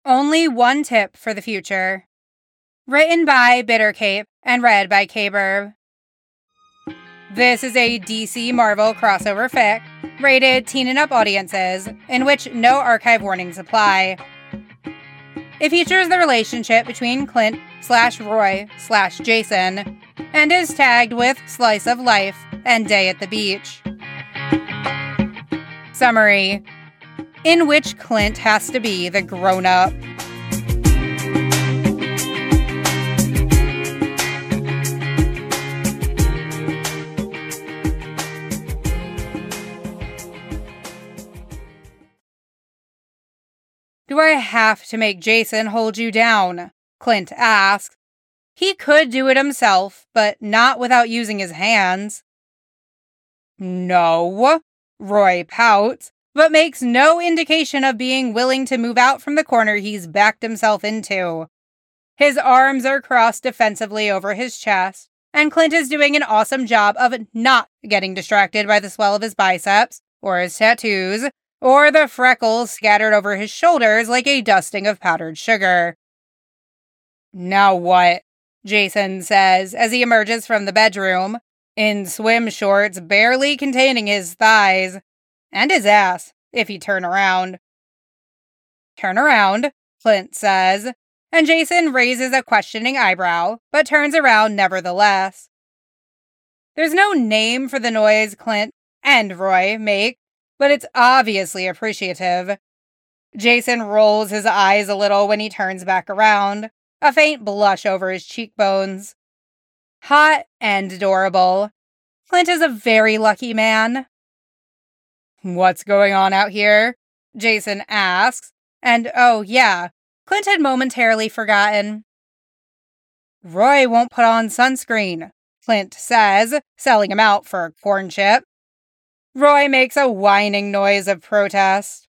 Only one tip for the future. Written by Bittercape and read by K-Burb. This is a DC Marvel crossover fic, rated teen and up audiences, in which no archive warnings apply. It features the relationship between Clint/Roy/Jason, and is tagged with Slice of Life and Day at the Beach. Summary: in which Clint has to be the grown-up. Do I have to make Jason hold you down? Clint asks. He could do it himself, but not without using his hands. No, Roy pouts, but makes no indication of being willing to move out from the corner he's backed himself into. His arms are crossed defensively over his chest, and Clint is doing an awesome job of not getting distracted by the swell of his biceps, or his tattoos, or the freckles scattered over his shoulders like a dusting of powdered sugar. Now what? Jason says as he emerges from the bedroom, in swim shorts barely containing his thighs, and his ass, if he turn around. Turn around, Clint says, and Jason raises a questioning eyebrow, but turns around nevertheless. There's no name for the noise Clint and Roy make, but it's obviously appreciative. Jason rolls his eyes a little when he turns back around, a faint blush over his cheekbones. Hot and adorable. Clint is a very lucky man. What's going on out here? Jason asks, and oh yeah, Clint had momentarily forgotten. Roy won't put on sunscreen, Clint says, selling him out for a corn chip. Roy makes a whining noise of protest.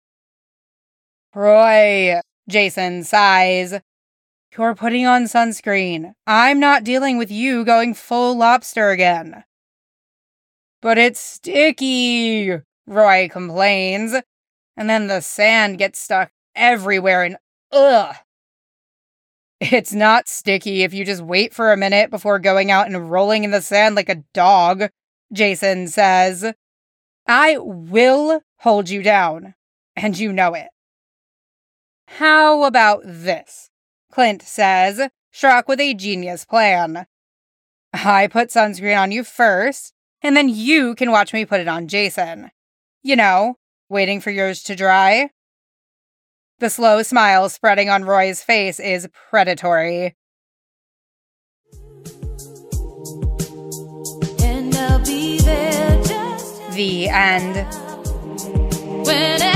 Roy, Jason sighs. You're putting on sunscreen. I'm not dealing with you going full lobster again. But it's sticky, Roy complains. And then the sand gets stuck everywhere and ugh. It's not sticky if you just wait for a minute before going out and rolling in the sand like a dog, Jason says. I will hold you down, and you know it. How about this? Clint says, struck with a genius plan. I put sunscreen on you first, and then you can watch me put it on Jason. You know, waiting for yours to dry. The slow smile spreading on Roy's face is predatory. And I'll be there just the end.